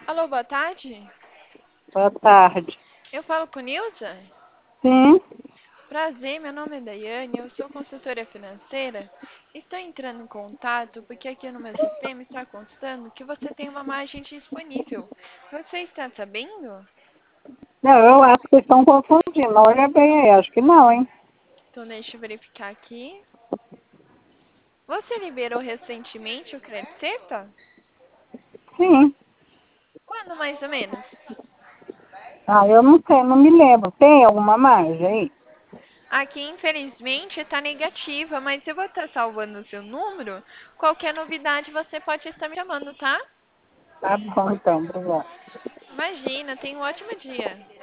Alô, boa tarde. Boa tarde. Eu falo com Nilza? Sim, Prazer, meu nome é Daiane, eu sou consultora financeira. Estou entrando em contato porque aqui no meu sistema está constando que você tem uma margem disponível. Você está sabendo? não, eu acho que estão confundindo. Olha bem aí, acho que não, hein? Então deixa eu verificar aqui. Você liberou recentemente o crédito certo? Sim. Quando mais ou menos? Ah, eu não sei, não me lembro. Tem alguma margem aí? Aqui, infelizmente, está negativa, mas eu vou estar salvando o seu número. Qualquer novidade você pode estar me chamando, tá? Tá bom, então, obrigada. Imagina, tenha um ótimo dia.